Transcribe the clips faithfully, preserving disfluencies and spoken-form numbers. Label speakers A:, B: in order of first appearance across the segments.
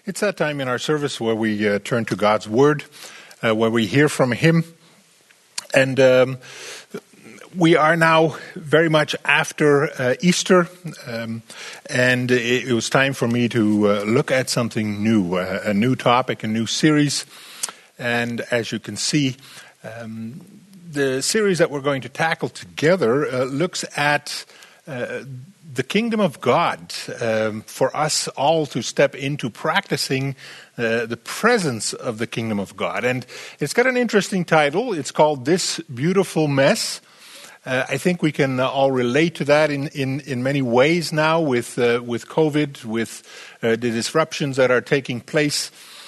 A: It's that time in our service where we uh, turn to God's Word, uh, where we hear from Him. And um, we are now very much after uh, Easter, um, and it, it was time for me to uh, look at something new, uh, a new topic, a new series. And as you can see, um, the series that we're going to tackle together uh, looks at uh, the kingdom of God, um, for us all to step into practicing uh, the presence of the kingdom of God. And it's got an interesting title. It's called This Beautiful Mess. Uh, I think we can uh, all relate to that in, in, in many ways now with, uh, with COVID, with uh, the disruptions that are taking place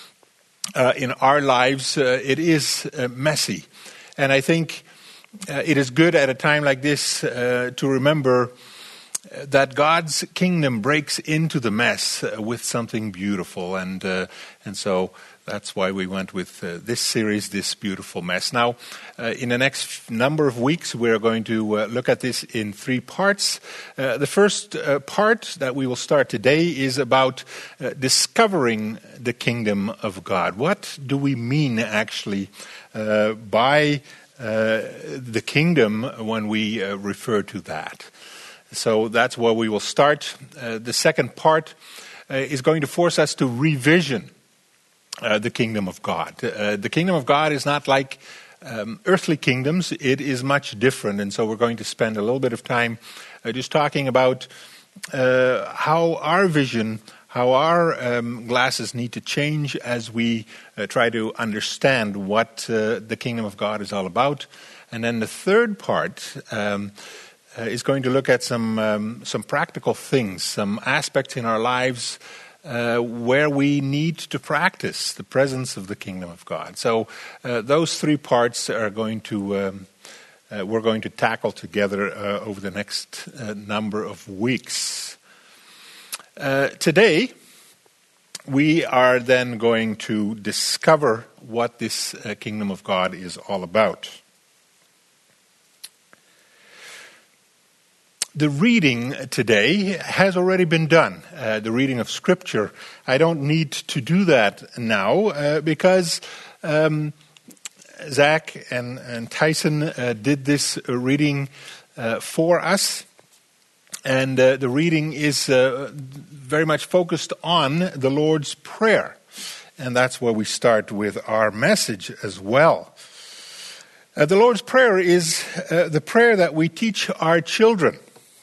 A: uh, in our lives. Uh, it is uh, messy. And I think uh, it is good at a time like this uh, to remember that God's kingdom breaks into the mess uh, with something beautiful. And uh, and so that's why we went with uh, this series, This Beautiful Mess. Now, uh, in the next number of weeks, we're going to uh, look at this in three parts. Uh, the first uh, part that we will start today is about uh, discovering the kingdom of God. What do we mean, actually, uh, by uh, the kingdom when we uh, refer to that? So that's where we will start. Uh, the second part uh, is going to force us to revision uh, the kingdom of God. Uh, the kingdom of God is not like um, earthly kingdoms. It is much different. And so we're going to spend a little bit of time uh, just talking about uh, how our vision, how our um, glasses need to change as we uh, try to understand what uh, the kingdom of God is all about. And then the third part um Uh, is going to look at some um, some practical things, some aspects in our lives uh, where we need to practice the presence of the kingdom of God. So uh, those three parts are going to um, uh, we're going to tackle together uh, over the next uh, number of weeks. Uh, today, we are then going to discover what this uh, kingdom of God is all about. The reading today has already been done, uh, the reading of Scripture. I don't need to do that now uh, because um, Zach and, and Tyson uh, did this reading uh, for us. And uh, the reading is uh, very much focused on the Lord's Prayer. And that's where we start with our message as well. Uh, the Lord's Prayer is uh, the prayer that we teach our children.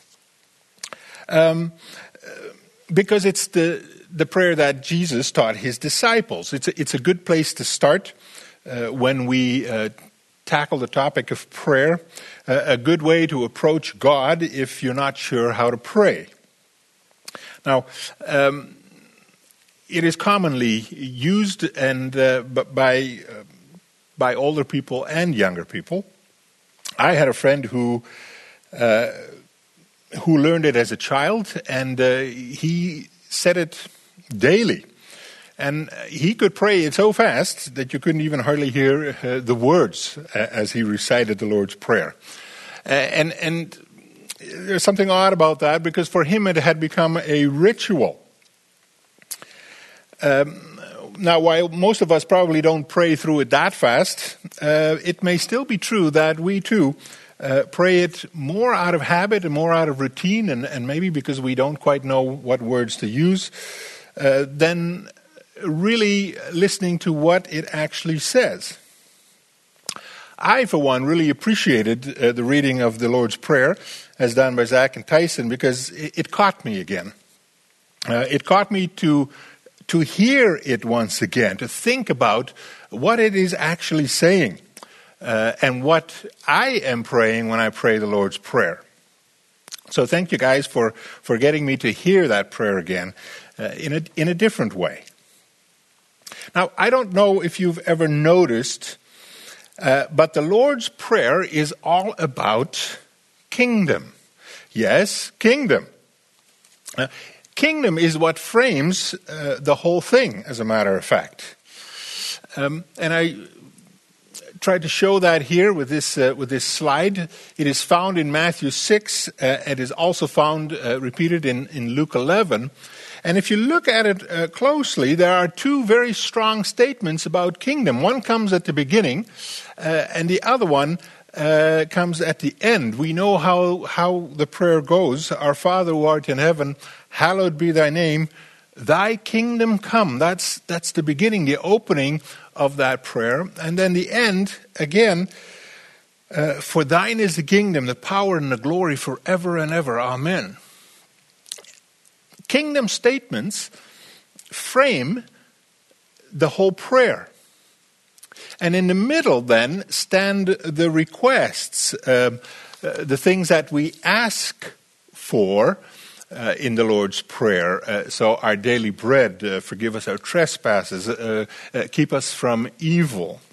A: Um, because it's the the prayer that Jesus taught his disciples. It's a, it's a good place to start uh, when we uh, tackle the topic of prayer. Uh, a good way to approach God if you're not sure how to pray. Now, um, it is commonly used and uh, by uh, by older people and younger people. I had a friend who. Uh, who learned it as a child, and uh, he said it daily. And he could pray it so fast that you couldn't even hardly hear uh, the words uh, as he recited the Lord's Prayer. Uh, and, and there's something odd about that, because for him it had become a ritual. Um, now, while most of us probably don't pray through it that fast, uh, it may still be true that we too Uh, pray it more out of habit and more out of routine, and, and maybe because we don't quite know what words to use, uh, than really listening to what it actually says. I, for one, really appreciated uh, the reading of the Lord's Prayer as done by Zach and Tyson, because it, it caught me again. Uh, it caught me to to hear it once again, to think about what it is actually saying. Uh, and what I am praying when I pray the Lord's Prayer. So thank you guys for, for getting me to hear that prayer again uh, in a in a different way. Now, I don't know if you've ever noticed, uh, but the Lord's Prayer is all about kingdom. Yes, kingdom. Uh, kingdom is what frames uh, the whole thing, as a matter of fact. Um, and I tried to show that here with this uh, with this slide. It is found in Matthew six. Uh, it is also found uh, repeated in, in Luke eleven. And if you look at it uh, closely, there are two very strong statements about kingdom. One comes at the beginning, uh, and the other one uh, comes at the end. We know how, how the prayer goes. Our Father who art in heaven, hallowed be thy name. Thy kingdom come. That's, that's the beginning, the opening of that prayer. And then the end, again, uh, for thine is the kingdom, the power and the glory forever and ever. Amen. Kingdom statements frame the whole prayer. And in the middle then stand the requests, uh, uh, the things that we ask for uh, in the Lord's Prayer. Uh, so our daily bread, uh, forgive us our trespasses, uh, uh, keep us from evil.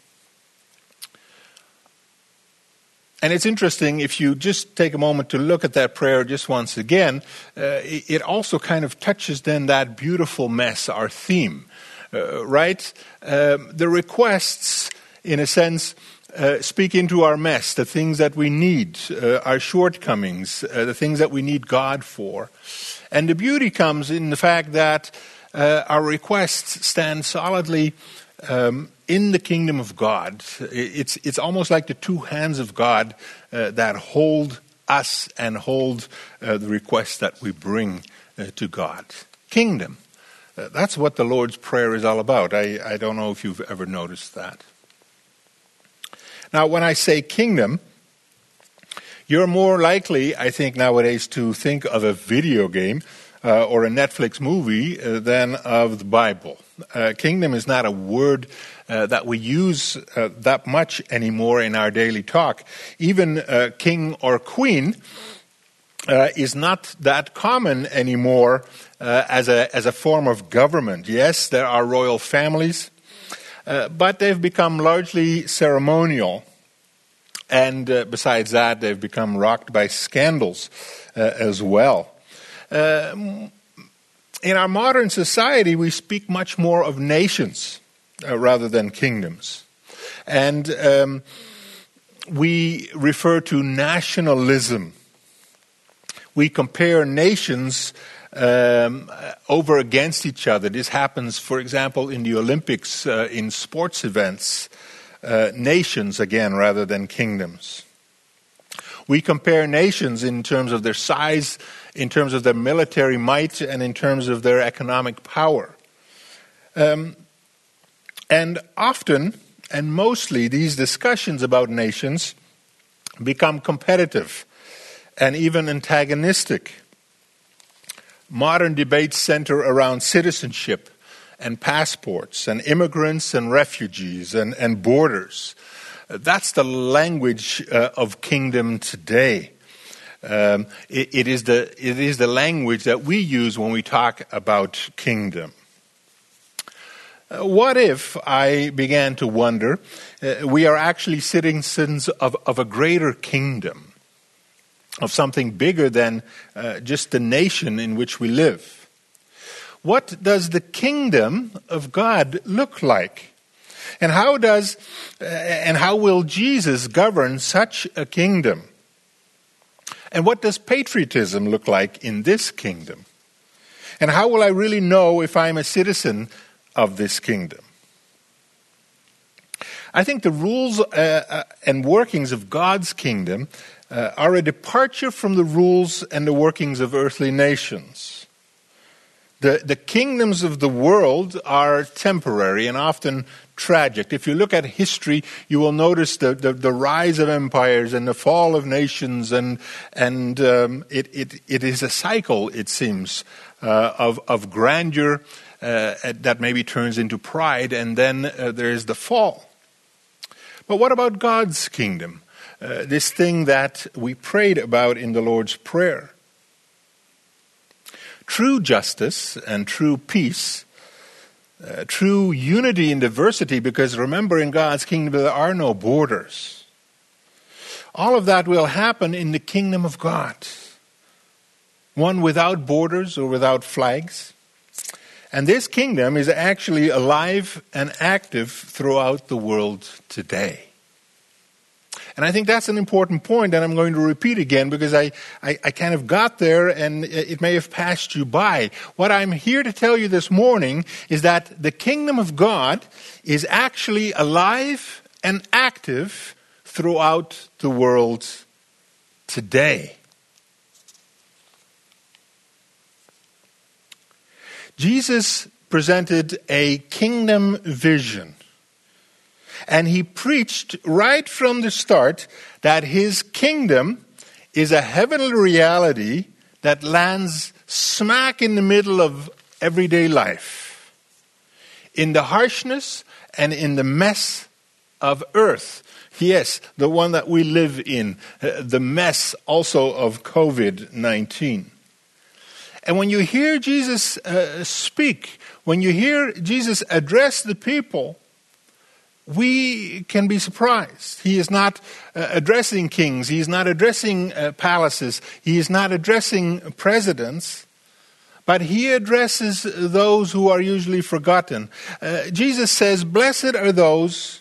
A: And it's interesting, if you just take a moment to look at that prayer just once again, uh, it also kind of touches then that beautiful mess, our theme, uh, right? Um, the requests, in a sense, uh, speak into our mess, the things that we need, uh, our shortcomings, uh, the things that we need God for. And the beauty comes in the fact that uh, our requests stand solidly um, in the kingdom of God. It's it's almost like the two hands of God uh, that hold us and hold uh, the requests that we bring uh, to God. Kingdom. Uh, that's what the Lord's Prayer is all about. I, I don't know if you've ever noticed that. Now, when I say kingdom, you're more likely, I think, nowadays to think of a video game uh, or a Netflix movie uh, than of the Bible. Uh, kingdom is not a word uh, that we use uh, that much anymore in our daily talk. Even uh, king or queen uh, is not that common anymore uh, as a as a form of government. Yes, there are royal families, uh, but they've become largely ceremonial. And uh, besides that, they've become rocked by scandals uh, as well. Uh, in our modern society, we speak much more of nations uh, rather than kingdoms. And um, we refer to nationalism. We compare nations um, over against each other. This happens, for example, in the Olympics, uh, in sports events. Uh, nations, again, rather than kingdoms. We compare nations in terms of their size, in terms of their military might, and in terms of their economic power. Um, and often, and mostly, these discussions about nations become competitive and even antagonistic. Modern debates center around citizenship and passports, and immigrants and refugees, and, and borders. That's the language uh, of kingdom today. Um, it, it is the it is the language that we use when we talk about kingdom. Uh, what if, I began to wonder, uh, we are actually citizens of, of a greater kingdom, of something bigger than uh, just the nation in which we live? What does the kingdom of God look like? And how does uh, and how will Jesus govern such a kingdom? And what does patriotism look like in this kingdom? And how will I really know if I'm a citizen of this kingdom? I think the rules uh, uh, and workings of God's kingdom uh, are a departure from the rules and the workings of earthly nations. The, the kingdoms of the world are temporary and often tragic. If you look at history, you will notice the, the, the rise of empires and the fall of nations, and and um, it, it it is a cycle, it seems, uh, of of grandeur uh, that maybe turns into pride, and then uh, there is the fall. But what about God's kingdom? Uh, this thing that we prayed about in the Lord's Prayer. True justice and true peace, uh, true unity in diversity, because remember, in God's kingdom there are no borders. All of that will happen in the kingdom of God. One without borders or without flags. And this kingdom is actually alive and active throughout the world today. And I think that's an important point that I'm going to repeat again because I, I, I kind of got there and it may have passed you by. What I'm here to tell you this morning is that the kingdom of God is actually alive and active throughout the world today. Jesus presented a kingdom vision. And he preached right from the start that his kingdom is a heavenly reality that lands smack in the middle of everyday life, in the harshness and in the mess of earth. Yes, the one that we live in, uh, the mess also of covid nineteen. And when you hear Jesus uh, speak, when you hear Jesus address the people, we can be surprised. He is not uh, addressing kings. He is not addressing uh, palaces. He is not addressing presidents. But he addresses those who are usually forgotten. Uh, Jesus says, "Blessed are those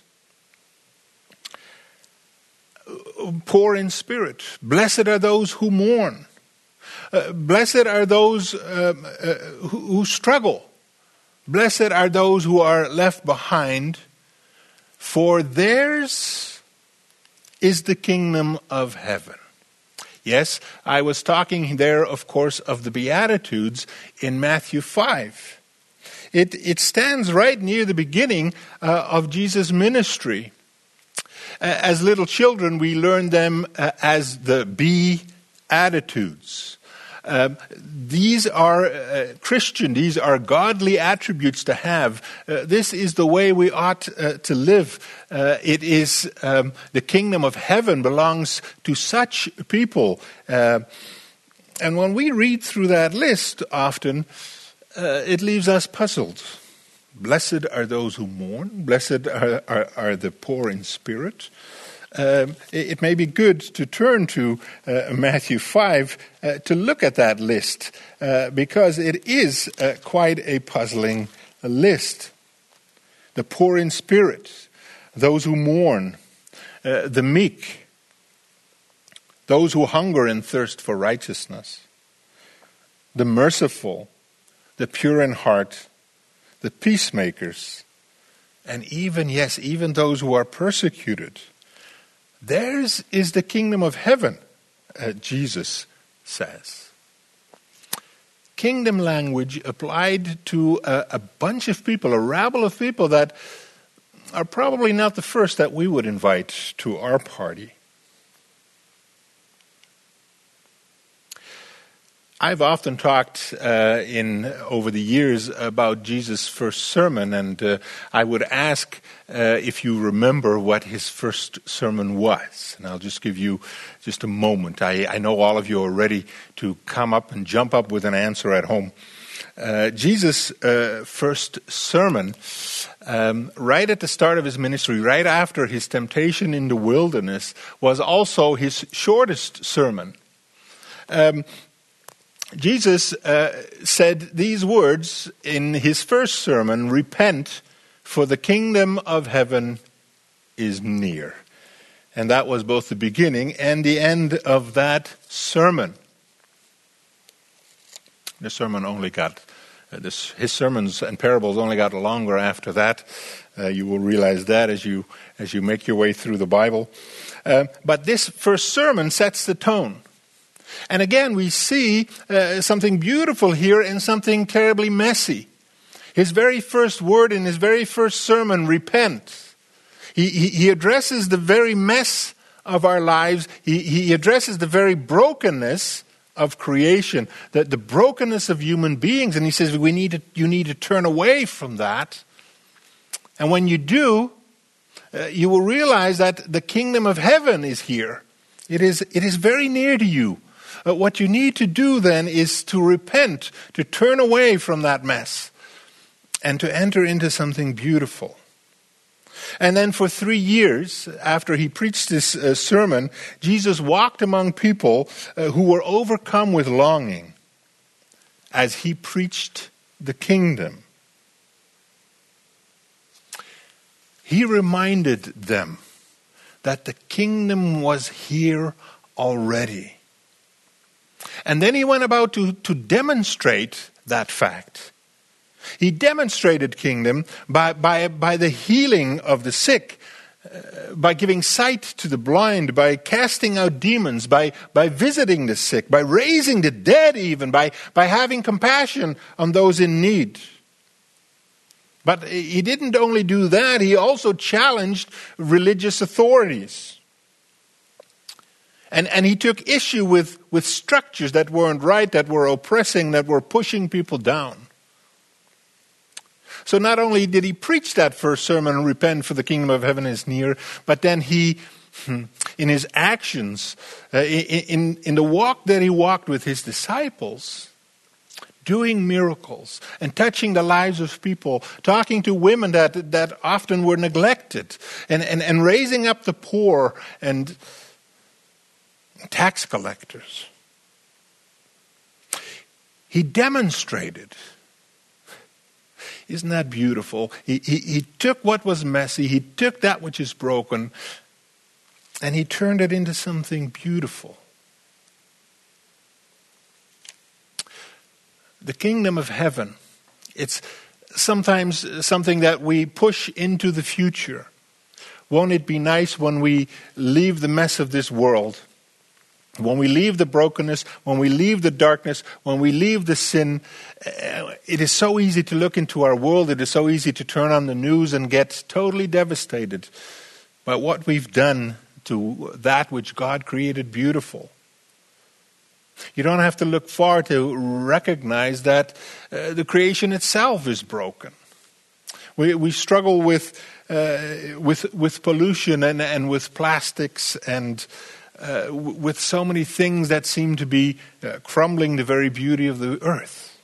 A: poor in spirit. Blessed are those who mourn. Uh, blessed are those um, uh, who, who struggle. Blessed are those who are left behind. For theirs is the kingdom of heaven." Yes, I was talking there, of course, of the Beatitudes in Matthew five. It, it stands right near the beginning uh, of Jesus' ministry. Uh, as little children, we learn them uh, as the Beatitudes. Um, these are uh, Christian, these are godly attributes to have. Uh, this is the way we ought uh, to live. Uh, it is um, the kingdom of heaven belongs to such people. Uh, and when we read through that list often, uh, it leaves us puzzled. Blessed are those who mourn. Blessed are, are, are the poor in spirit. Um, it, it may be good to turn to uh, Matthew five uh, to look at that list uh, because it is uh, quite a puzzling list. The poor in spirit, those who mourn, uh, the meek, those who hunger and thirst for righteousness, the merciful, the pure in heart, the peacemakers, and even, yes, even those who are persecuted. Theirs is the kingdom of heaven, uh, Jesus says. Kingdom language applied to a, a bunch of people, a rabble of people that are probably not the first that we would invite to our party. I've often talked uh, in over the years about Jesus' first sermon, and uh, I would ask uh, if you remember what his first sermon was. And I'll just give you just a moment. I, I know all of you are ready to come up and jump up with an answer at home. Uh, Jesus' uh, first sermon, um, right at the start of his ministry, right after his temptation in the wilderness, was also his shortest sermon. Um, Jesus uh, said these words in his first sermon, "Repent, for the kingdom of heaven is near." And that was both the beginning and the end of that sermon. The sermon only got, uh, this, his sermons and parables only got longer after that. Uh, you will realize that as you as you make your way through the Bible. Uh, but this first sermon sets the tone. And again, we see uh, something beautiful here and something terribly messy. His very first word in his very first sermon, repent. He, he, he addresses the very mess of our lives. He, he addresses the very brokenness of creation, the, the brokenness of human beings. And he says, we need to, you need to turn away from that. And when you do, uh, you will realize that the kingdom of heaven is here. It is, it is very near to you. Uh, what you need to do then is to repent, to turn away from that mess, and to enter into something beautiful. And then for three years, after he preached this uh, sermon, Jesus walked among people uh, who were overcome with longing as he preached the kingdom. He reminded them that the kingdom was here already. And then he went about to, to demonstrate that fact. He demonstrated kingdom by, by, by the healing of the sick, uh, by giving sight to the blind, by casting out demons, by, by visiting the sick, by raising the dead even, by, by having compassion on those in need. But he didn't only do that, he also challenged religious authorities. And, and he took issue with, with structures that weren't right, that were oppressing, that were pushing people down. So not only did he preach that first sermon, repent for the kingdom of heaven is near, but then he, in his actions, uh, in, in the walk that he walked with his disciples, doing miracles and touching the lives of people, talking to women that, that often were neglected, and, and, and raising up the poor and tax collectors. He demonstrated. Isn't that beautiful? He, he, he took what was messy, he took that which is broken, and he turned it into something beautiful. The kingdom of heaven, it's sometimes something that we push into the future. Won't it be nice when we leave the mess of this world? When we leave the brokenness, when we leave the darkness, when we leave the sin, it is so easy to look into our world. It is so easy to turn on the news and get totally devastated by what we've done to that which God created beautiful. You don't have to look far to recognize that uh, the creation itself is broken. We we struggle with uh, with with pollution and, and with plastics and Uh, with so many things that seem to be uh, crumbling the very beauty of the earth.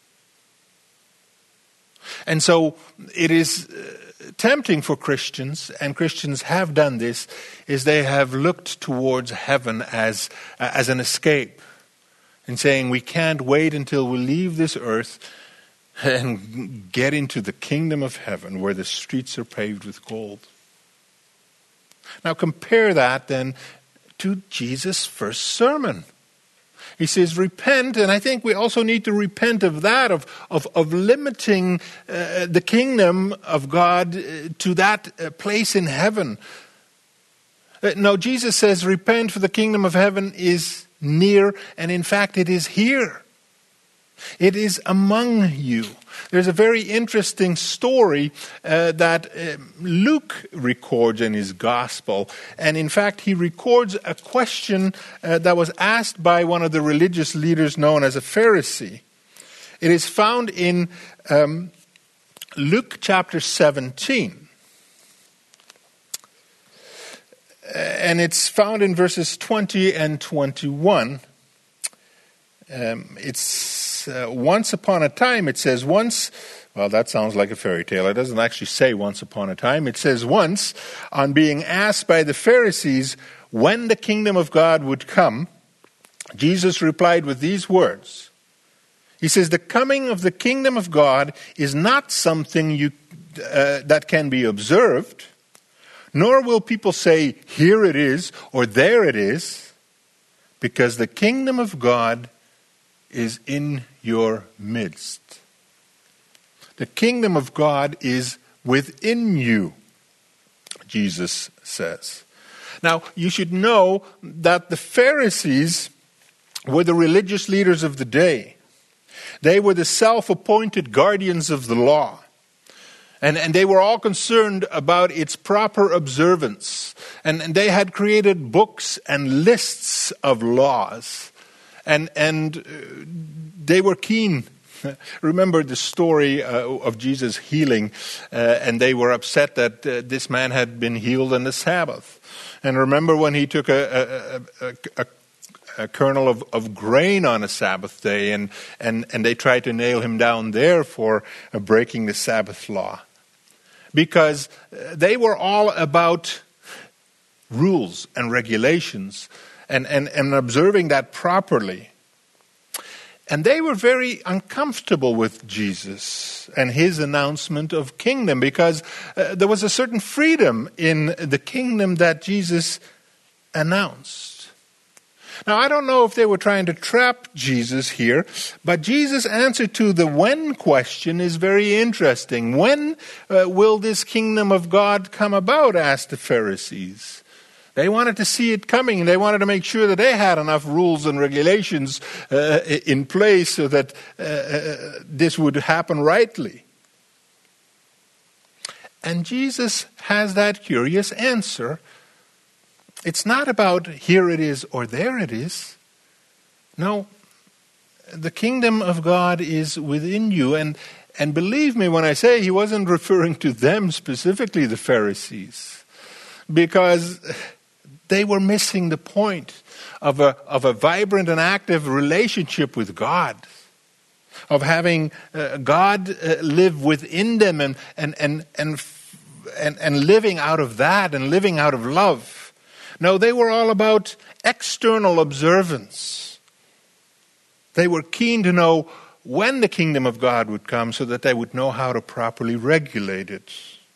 A: And so it is uh, tempting for Christians, and Christians have done this, is they have looked towards heaven as, uh, as an escape, and saying we can't wait until we leave this earth and get into the kingdom of heaven where the streets are paved with gold. Now compare that then to Jesus' first sermon. He says, repent, and I think we also need to repent of that, of, of, of limiting uh, the kingdom of God uh, to that uh, place in heaven. Uh, no, Jesus says, repent for the kingdom of heaven is near, and in fact it is here. It is among you. There's a very interesting story uh, that uh, Luke records in his gospel. And in fact, he records a question uh, that was asked by one of the religious leaders known as a Pharisee. It is found in um, Luke chapter seventeen. And it's found in verses twenty and twenty-one. Um, it's uh, once upon a time, it says once, well, that sounds like a fairy tale. It doesn't actually say once upon a time. It says once, on being asked by the Pharisees when the kingdom of God would come, Jesus replied with these words. He says, the coming of the kingdom of God is not something you uh, that can be observed, nor will people say, here it is, or there it is, because the kingdom of God is in your midst. The kingdom of God is within you, Jesus says. Now, you should know that the Pharisees were the religious leaders of the day. They were the self-appointed guardians of the law. And, and they were all concerned about its proper observance. And, and they had created books and lists of laws. And, and they were keen. Remember the story uh, of Jesus healing, uh, and they were upset that uh, this man had been healed on the Sabbath. And remember when he took a, a, a, a, a kernel of, of grain on a Sabbath day, and, and, and they tried to nail him down there for uh, breaking the Sabbath law. Because they were all about rules and regulations and, and, and observing that properly. And they were very uncomfortable with Jesus and his announcement of kingdom, because uh, there was a certain freedom in the kingdom that Jesus announced. Now, I don't know if they were trying to trap Jesus here, but Jesus' answer to the when question is very interesting. When uh, will this kingdom of God come about? Asked the Pharisees. They wanted to see it coming. They wanted to make sure that they had enough rules and regulations uh, in place so that uh, uh, this would happen rightly. And Jesus has that curious answer. It's not about here it is or there it is. No, the kingdom of God is within you. And, and believe me when I say he wasn't referring to them specifically, the Pharisees, because they were missing the point of a, of a vibrant and active relationship with God, of having uh, God uh, live within them and, and, and, and, and, and living out of that and living out of love. No, they were all about external observance. They were keen to know when the kingdom of God would come so that they would know how to properly regulate it.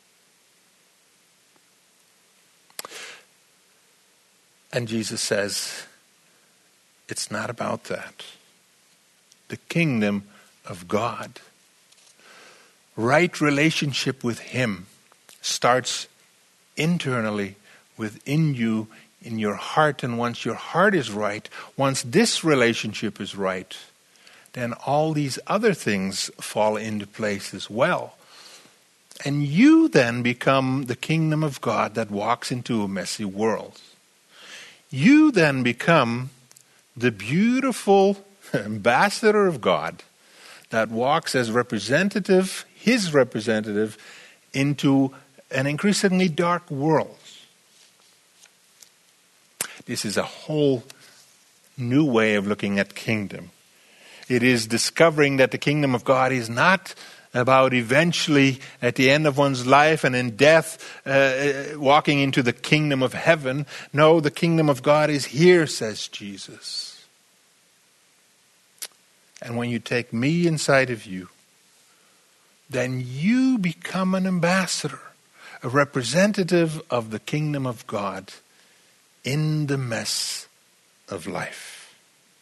A: And Jesus says, it's not about that. The kingdom of God, right relationship with him, starts internally within you, in your heart. And once your heart is right, once this relationship is right, then all these other things fall into place as well. And you then become the kingdom of God that walks into a messy world. You then become the beautiful ambassador of God that walks as representative, his representative, into an increasingly dark world. This is a whole new way of looking at kingdom. It is discovering that the kingdom of God is not about eventually, at the end of one's life and in death, uh, walking into the kingdom of heaven. No, the kingdom of God is here, says Jesus. And when you take me inside of you, then you become an ambassador, a representative of the kingdom of God in the mess of life.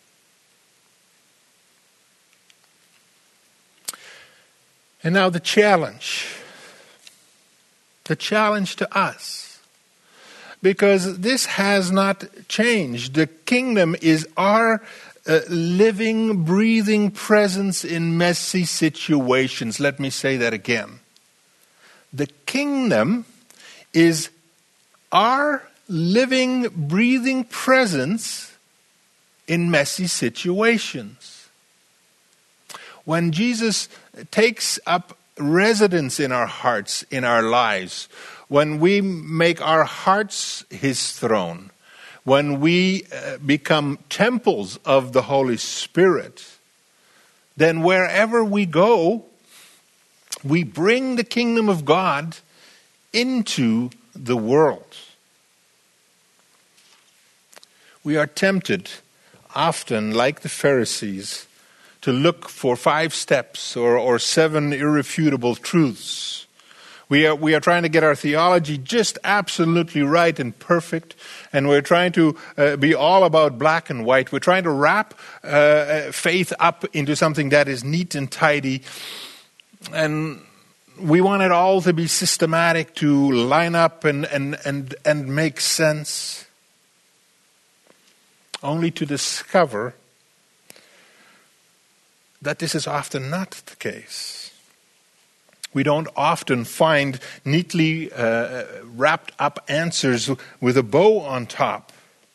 A: And now the challenge. The challenge to us. Because this has not changed. The kingdom is our uh, living, breathing presence in messy situations. Let me say that again. The kingdom is our living, breathing presence in messy situations. When Jesus takes up residence in our hearts, in our lives, when we make our hearts his throne, when we uh, become temples of the Holy Spirit, then wherever we go, we bring the kingdom of God into the world. We are tempted often, like the Pharisees, to look for five steps or, or seven irrefutable truths. We are, we are trying to get our theology just absolutely right and perfect, and we're trying to uh, be all about black and white. We're trying to wrap uh, faith up into something that is neat and tidy, and we want it all to be systematic, to line up and, and, and, and make sense, only to discover that this is often not the case. We don't often find neatly uh, wrapped up answers with a bow on top.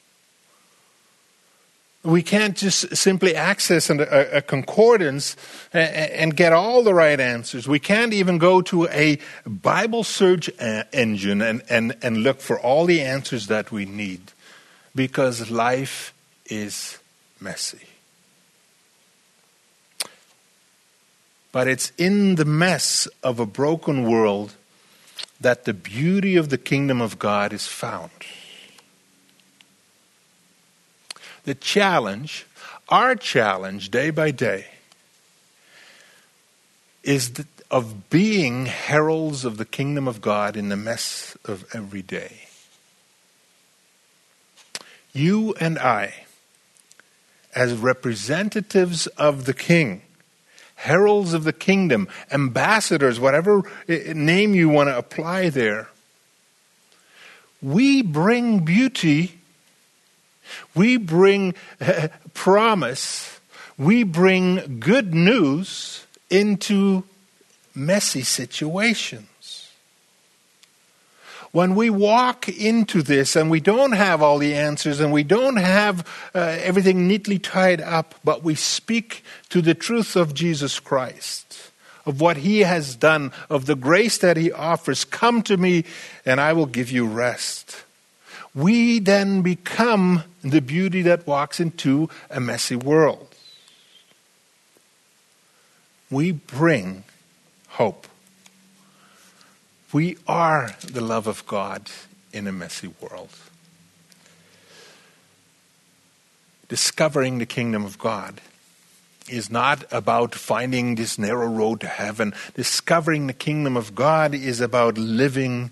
A: We can't just simply access a, a concordance and, and get all the right answers. We can't even go to a Bible search engine and, and, and look for all the answers that we need, because life is messy. But it's in the mess of a broken world that the beauty of the kingdom of God is found. The challenge Our challenge day by day is that of being heralds of the kingdom of God in the mess of every day. You and I, as representatives of the King, heralds of the kingdom, ambassadors, whatever name you want to apply there, we bring beauty, we bring uh, promise, we bring good news into messy situations. When we walk into this and we don't have all the answers and we don't have uh, everything neatly tied up, but we speak to the truth of Jesus Christ, of what he has done, of the grace that he offers, come to me and I will give you rest. We then become the beauty that walks into a messy world. We bring hope. We are the love of God in a messy world. Discovering the kingdom of God is not about finding this narrow road to heaven. Discovering the kingdom of God is about living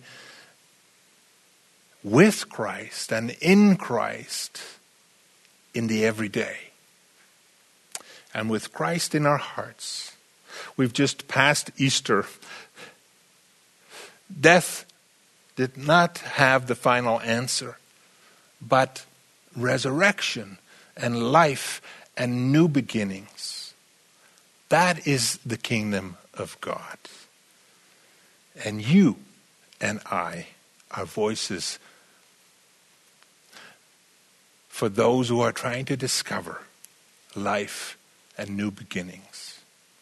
A: with Christ and in Christ in the everyday. And with Christ in our hearts. We've just passed Easter. Death did not have the final answer, but resurrection and life and new beginnings. That is the kingdom of God. And you and I are voices for those who are trying to discover life and new beginnings.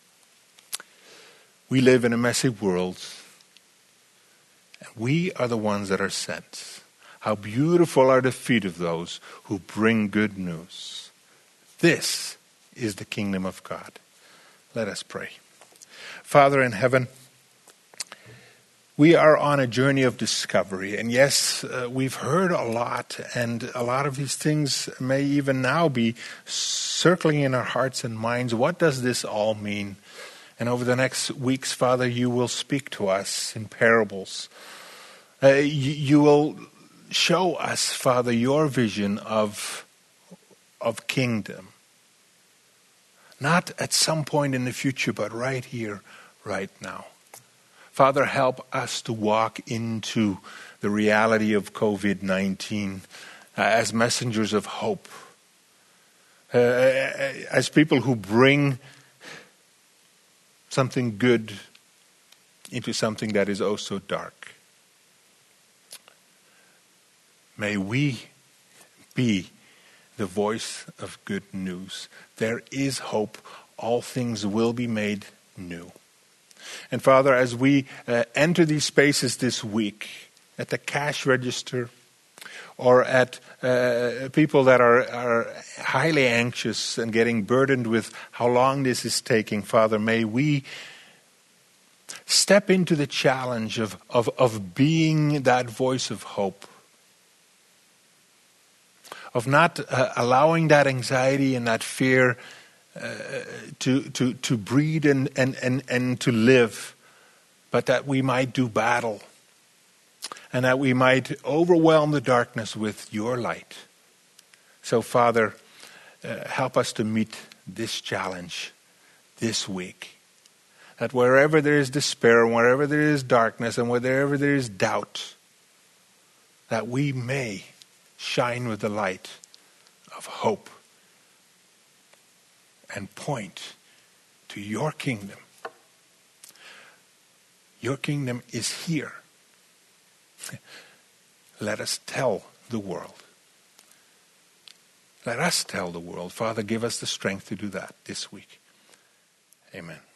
A: We live in a messy world, and we are the ones that are sent. How beautiful are the feet of those who bring good news. This is the kingdom of God. Let us pray. Father in heaven, we are on a journey of discovery. And yes, uh, we've heard a lot, and a lot of these things may even now be circling in our hearts and minds. What does this all mean? And over the next weeks, Father, you will speak to us in parables. Uh, you, you will show us, Father, your vision of, of kingdom. Not at some point in the future, but right here, right now. Father, help us to walk into the reality of covid nineteen uh, as messengers of hope. Uh, as people who bring something good into something that is oh so dark. May we be the voice of good news. There is hope. All things will be made new. And Father, as we uh, enter these spaces this week, at the cash register, or at uh, people that are, are highly anxious and getting burdened with how long this is taking, Father, may we step into the challenge of, of, of being that voice of hope. Of not uh, allowing that anxiety and that fear uh, to, to, to breed and, and, and, and to live, but that we might do battle. And that we might overwhelm the darkness with your light. So, Father, uh, help us to meet this challenge this week. That wherever there is despair, wherever there is darkness, and wherever there is doubt, that we may shine with the light of hope and point to your kingdom. Your kingdom is here. Let us tell the world. Let us tell the world. Father, give us the strength to do that this week. Amen.